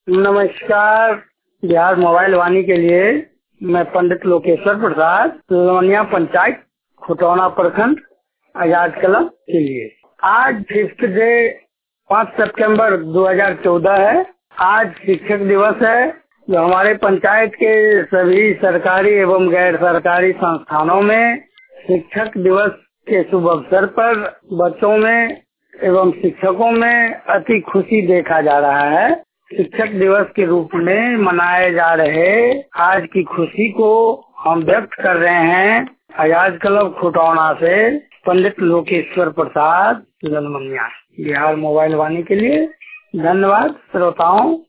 नमस्कार। बिहार मोबाइल वाणी के लिए मैं पंडित लोकेश्वर प्रसाद, लवनिया पंचायत, खुटौना प्रखंड, आजाद कला के लिए। आज 5 डे 5 सितंबर 2014 है। आज शिक्षक दिवस है, जो हमारे पंचायत के सभी सरकारी एवं गैर सरकारी संस्थानों में शिक्षक दिवस के शुभ अवसर पर बच्चों में एवं शिक्षकों में अति खुशी देखा जा रहा है। शिक्षक दिवस के रूप में मनाए जा रहे आज की खुशी को हम व्यक्त कर रहे हैं। आजाद क्लब खुटौना से पंडित लोकेश्वर प्रसाद, ललमनिया। बिहार मोबाइल वाणी के लिए धन्यवाद श्रोताओं।